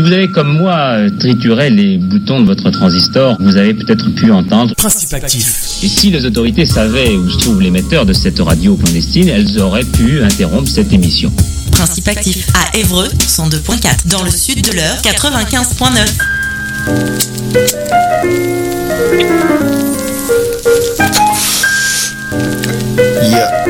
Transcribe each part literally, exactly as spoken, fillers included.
Si vous avez comme moi trituré les boutons de votre transistor, vous avez peut-être pu entendre Principe Actif. Et si les autorités savaient où se trouve l'émetteur de cette radio clandestine, elles auraient pu interrompre cette émission. Principe Actif à Évreux, cent deux point quatre. Dans le sud de l'Eure, quatre-vingt-quinze point neuf. Yeah.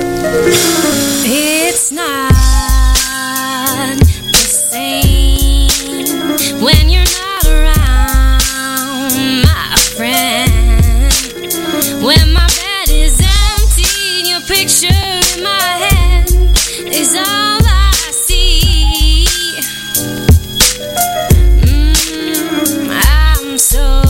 It's not the same when you're not around, my friend. When my bed is empty and your picture in my head is all I see. Mm, I'm so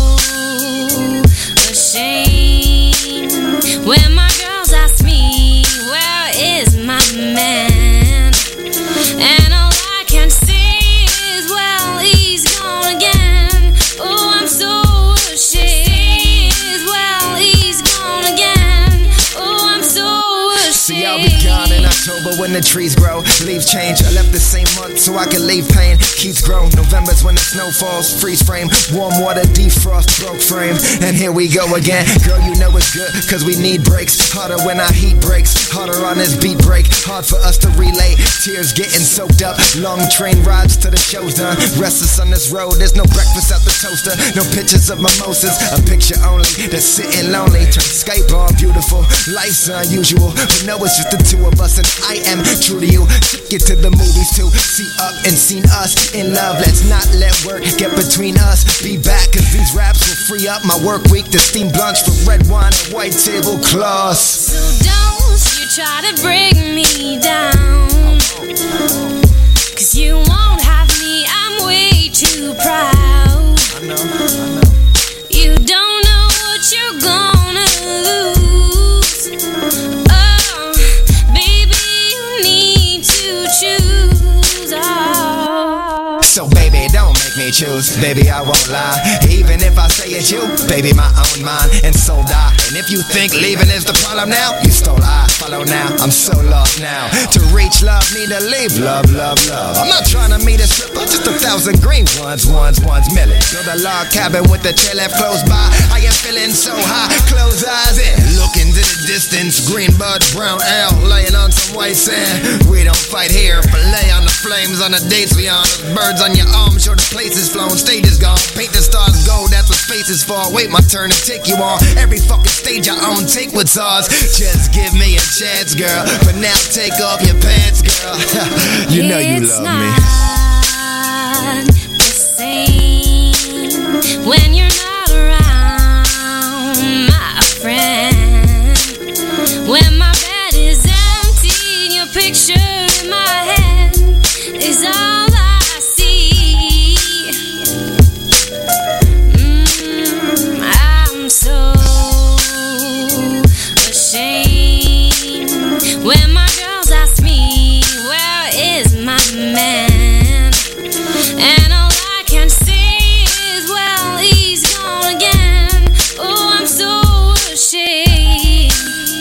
ashamed when my girls ask me, where is my man? And all I can say is, well, he's gone again. Oh, I'm so ashamed. Well, he's gone again. Oh, I'm so ashamed. See, I'll be gone in October when the trees grow, leaves change. I left the same month so I can leave pain. Keeps grow. November's when the snow falls, freeze frame, warm water, defrost, broke frame. And here we go again. Girl, you know it's good, cause we need breaks. Harder when our heat breaks, harder on this beat break. Hard for us to relay, tears getting soaked up. Long train rides till the show's done. Restless on this road, there's no breakfast at the toaster. No pictures of mimosas, a picture only. That's sitting lonely, turn Skype on beautiful. Life's unusual, but no, it's just the two of us. And I am true to you. Took you to the movies to see up and seen us in love. Let's not let work get between us. Be back, cause these raps will free up my work week to steam lunch for red wine and white tablecloths. So don't you try to bring me down, cause you won't have me, I'm way too proud. I know, I know. You don't know what you're gonna lose. Oh, baby, you need to choose. Oh. So baby, don't make me choose. Baby, I won't lie. Even if I say it's you, baby, my own mind and soul die. And if you think leaving is the problem now, you stole I follow now. I'm so lost now. To reach love, need to leave love, love, love. I'm not trying to meet a stripper, just a thousand green ones, ones, ones, million. Build a log cabin with the chair left close by. I am feeling so high, close eyes and look into the distance. Green bud, brown ale, laying on some white sand. We don't fight here, fillet on the flames on the dates we on. Birds on your arm, sure the place is flown, stage is gone. Paint the stars gold, that's what space is for. Wait my turn to take you on. Every fucking stage I own, take what's ours. Just give me a chance, girl. But now take off your pants, girl. You know you It's love me. not the same when you're not around, my friend. When my bed is empty and your picture in my head is all I see. Mm, I'm so ashamed when my girls ask me, where is my man? And all I can say is, well, he's gone again. Oh, I'm so ashamed.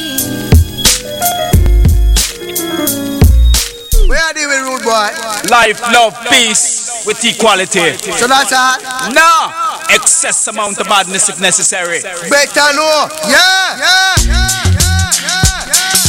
Where are they with rude boy? Life, love, peace with equality. So that's all? No! Excess amount of madness if necessary. Better know. Yeah, yeah, yeah, yeah, yeah,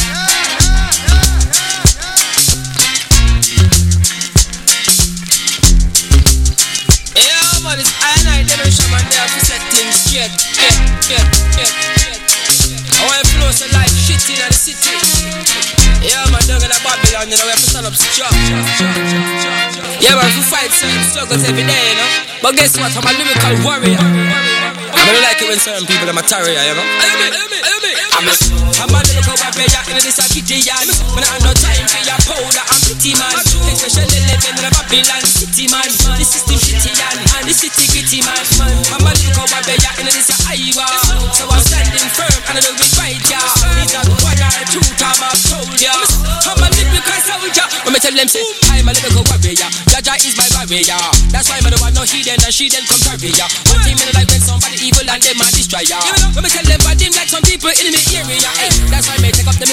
yeah. Yeah, man, it's I and I generation, man, they have to set things straight. Yeah, yeah, yeah, yeah. I want to flow so like shit in the city. Yeah, man, down in the Babylon, you know, we have to stand up strong. Yeah, man, we fight certain struggles every day, you know. But guess what? I'm a lyrical warrior. I really like it when certain people are material, you know. I mean, I mean, I'm a, I'm a lyrical warrior in this kitchen. When I have no time for your powder, I'm pretty man. Especially living in a Babylon city, man. The system shitty, and the city gritty, man. I'm a lyrical warrior in this Iowa. So I'm standing firm and I do it right, yeah. It's not one or two times I've told ya. I'm a lyrical soldier. When me tell them, say, I'm a lyrical warrior. Jaja is my warrior. That's why me don't want no hidden and she then come carry ya. One thing me like when somebody evil and them a destroy ya. When me tell them bad them like some people in me area. Hey, that's why me take up the music thing and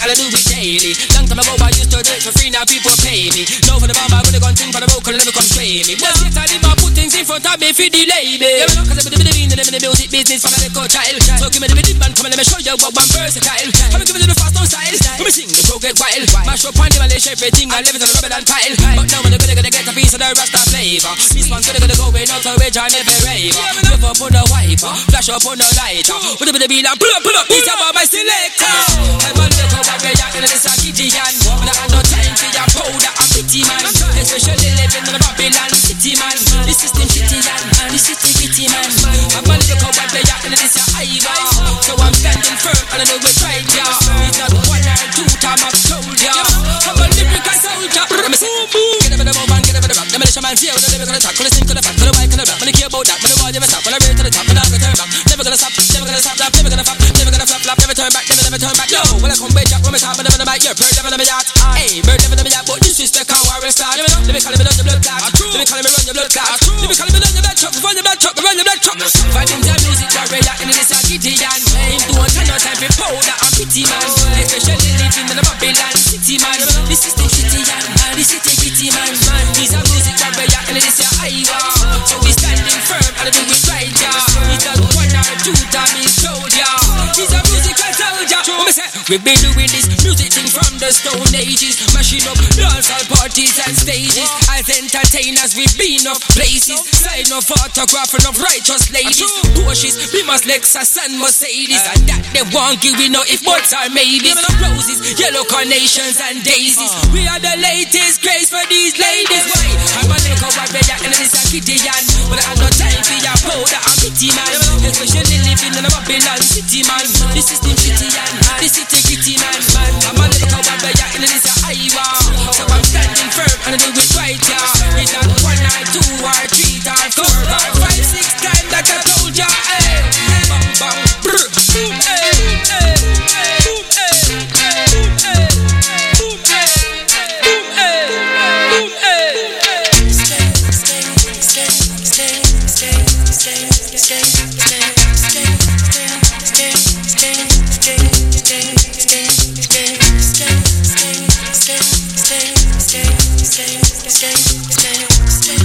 I do it daily. Long time ago I used to do it for free, now people pay me. No for the bomb, I'm gonna go and think for the vocal, let me come spray me. But yet I did my put things in front of me for delay me. Yeah, cause I be the bean in the music business from a little child. So give me the rhythm and come and let me show you what I'm versatile. I'ma give it to the fast on style. Let me sing the pro get wild. Mash up on the malaise, everything I live it on the rubber and pile. But now when they're gonna, gonna get a piece of the Rasta flavor. This one's gonna, gonna go in out of which I never rave. Whip up on the wiper, flash up on the lighter. With a bit of beat and pull up, pull up. It's about my selector. I'm a little bit of and it's a Gideon. When I have no time for your powder and pity man. Especially living in the Babylon city man. The system shitty man, the city gritty man. I'm a little bit of and it's a high vibe. So I'm standing firm and I know it's right, yeah. It's not one or two time I've told ya. I'm a lyrical soldier. Let me say, get up in the move and get up in the rock. Let me let your man feel the lyric on the top. When I sing to the fat, when I white, when I rap. When I care about that, when I want you to stop. When I raise to the top, when I go turn back. Never gonna stop, never gonna stop, stop, never gonna flop, never gonna flop, flop, never turn back, never, never turn back. Yo, when I come way up, when I top, when I never might, yeah, bird never never yacht. Hey, bird never never yacht, but disrespect how I start. Let me call me run the blood clot. Let me call me run the blood clot. Let me call me run the blood chop, run the blood chop, run the blood chop. Fighting the music warrior in this a Gideon. Him don't turn no time for powder and pity man. Especially living in the Babylon city man. This is the city man, this is the city man. He's a music warrior in this a Iowa. So we standing firm and do it right, yeah. He's not one or two time he's told ya. He's a musical soldier. We've been doing this music thing from the Stone Ages, mashing up dancehall parties and stages. As entertainers we've been up places, sign of photograph of righteous ladies, Porsches, Beamers, Lexus and Mercedes. And that they won't give we know if buts are maybes. Roses, yellow carnations and daisies. We are the latest craze for these ladies. Why? I'm a little white and it's a Gideon. But I have no time for your powder and pity man. Especially living in a Babylon city man. The system shitty and the city gritty man. I'm a little white and it's a Iowa. So I'm standing firm and I do it right, yeah. It's not one or two or three or four or five, six times that I told ya. Hey, bang bang, brr, boom, hey, hey, boom, hey, boom, hey, boom, hey, boom, hey, boom, hey. Stay, stay, stay, stay, stay, stay, stay, stay, stay, stay, stay, stay, stay, stay, stay, stay, stay.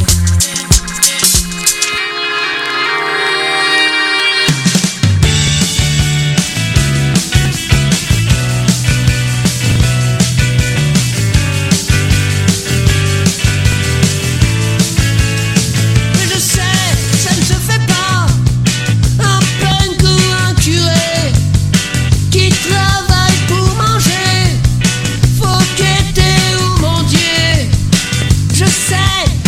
Je sais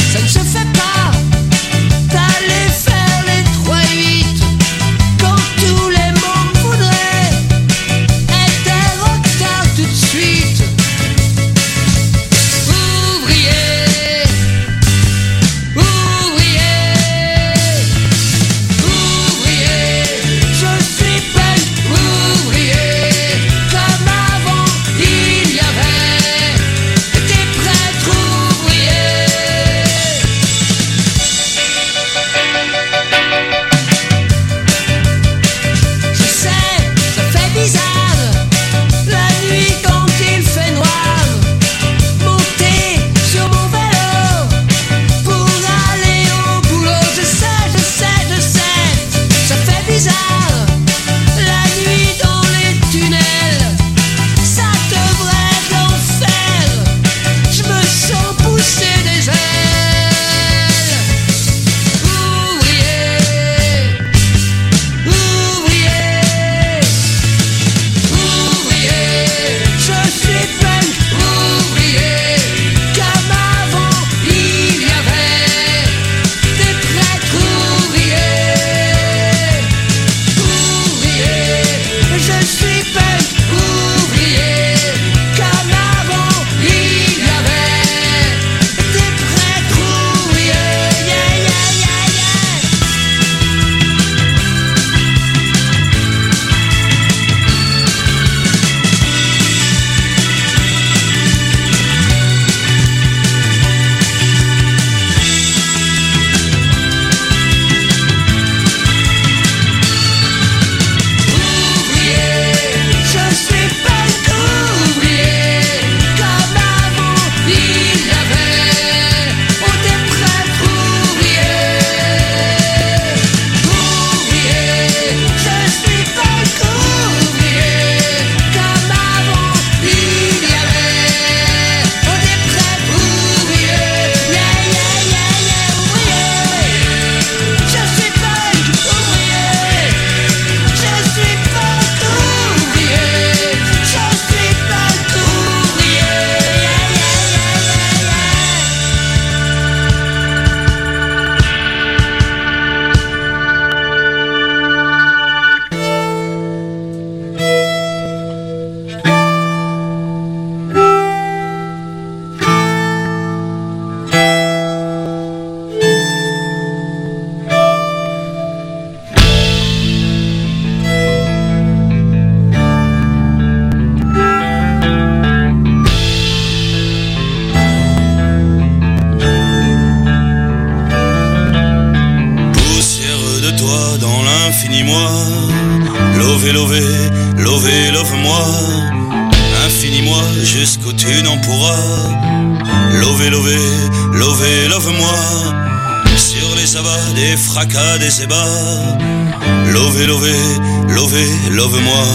Lové, lové, lové, love-moi. Infinis-moi jusqu'où tu n'en pourras. Lové, lové, lové, love-moi. Sur les abats des fracas des ébats. Lové, lové, lové, love-moi.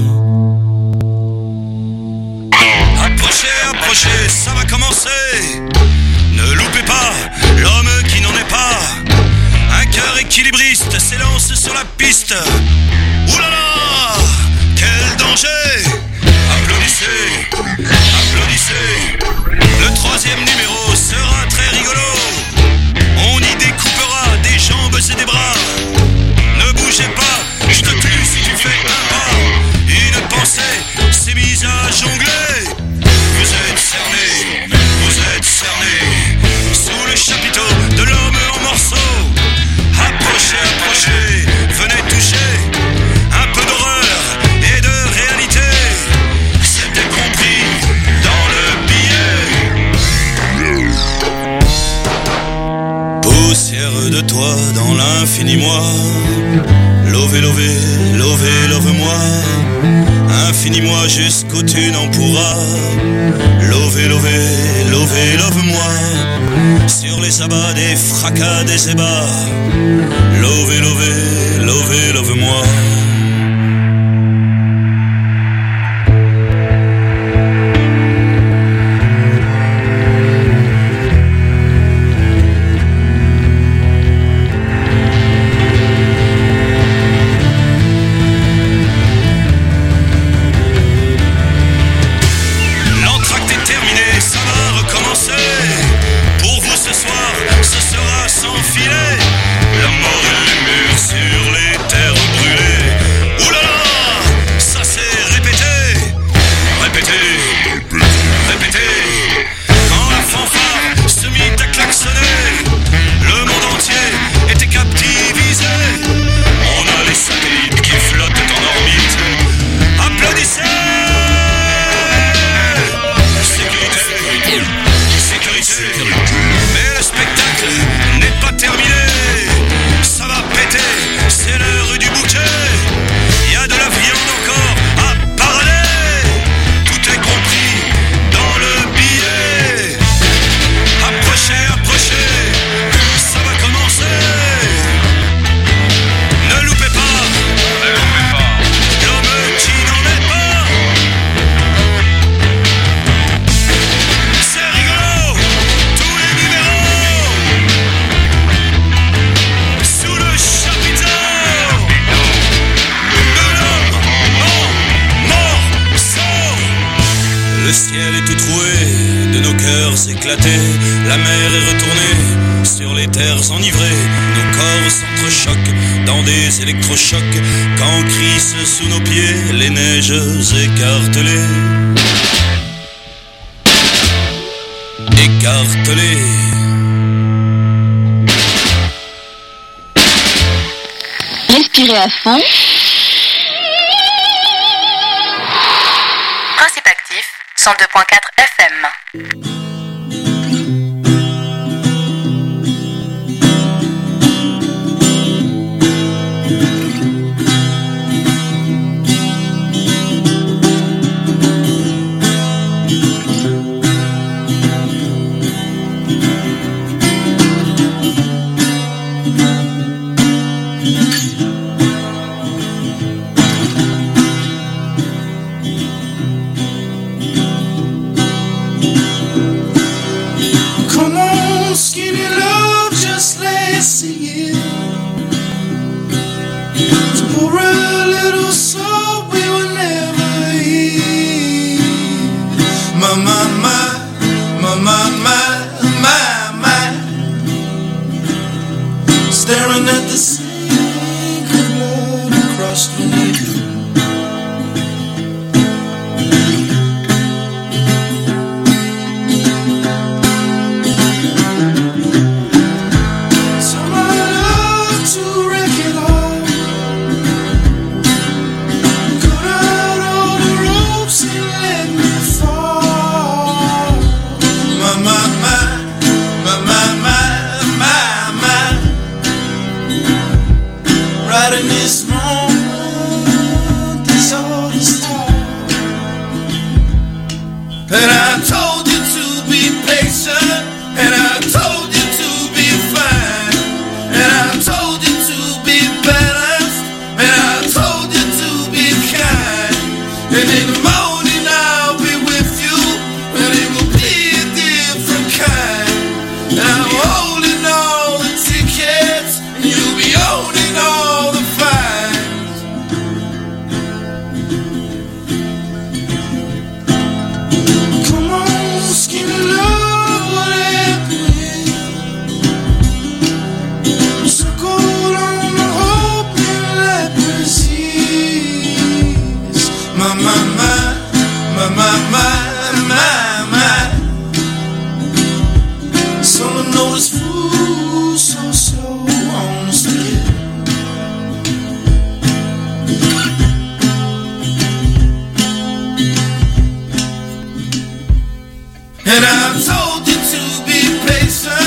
Approchez, approchez, ça va commencer. Ne loupez pas l'homme qui n'en est pas. Un cœur équilibriste s'élance sur la piste. Ouh là là, quel danger! Applaudissez, applaudissez. Le troisième numéro sera très rigolo. On y découpera des jambes et des bras. Ne bougez pas, je te tue si tu fais un pas. Une pensée s'est mise à jongler. Vous êtes cernés, vous êtes cernés sous le chapiteau de l'homme en morceaux. Approchez, approchez, venez toucher un peu d'horreur et de réalité. C'était compris dans le billet. Poussière de toi dans l'infini moi. Lové, lové, lové, love-moi. Infinis-moi jusqu'où tu n'en pourras. Lové, lové, lové, love-moi. Sur les abats des fracas des ébats. Lové, lové, lové, love-moi. La mer est retournée sur les terres enivrées. Nos corps s'entrechoquent dans des électrochocs quand crissent sous nos pieds les neiges écartelées. Écartelées. Respirez à fond. Principe actif, cent deux point quatre F M. Staring at the sink of blood across the knee. Cut out all the ropes and let me fall. told you to be patient, and I told you to be fine, and I told you to be balanced, and I told you to be kind. And in the morning I'll be with you, and it will be a different kind. And I'm holding all the tickets, and you'll be owning all the fines. Come on, skinny love, what happened? Circle on the hope and let me see. My, my, my, my, my, my, my, my. Someone knows food so, so honestly. And I told you to be patient,